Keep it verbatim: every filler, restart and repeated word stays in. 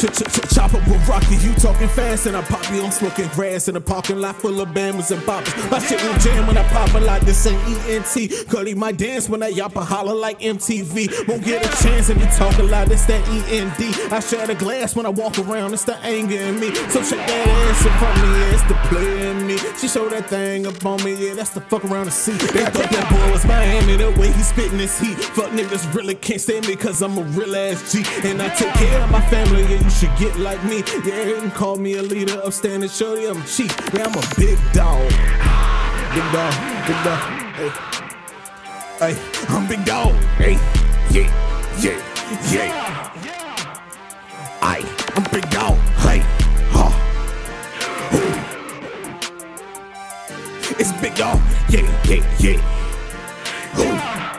Chopper with Rocky, you talking fast and I pop you. I'm smoking grass in a parking lot full of Bammers and Boppers. My shit will jam when I pop a lot. This ain't E N T. Cuddy might dance when I yap a holler like M T V. Won't get a chance if you talk a lot. It's that E N D. I shatter glass when I walk around. It's the anger in me. So check that ass in front of me. Yeah, it's the play in me. She showed that thing up on me. Yeah, that's the fuck around the seat. They thought that boy was Miami. The way he spitting his heat. Fuck niggas really can't stand me cause I'm a real ass G. And I take care of my family. Yeah, you should get like me. Yeah, you can call me a leader, upstanding shorty, I'm cheap. Yeah, I'm a big dog. Big dog, big dog. Hey, hey, I'm big dog. Hey, yeah, yeah, yeah. Aye, I'm big dog. Hey, huh. Ooh. It's big dog. Yeah, yeah, yeah. Ooh.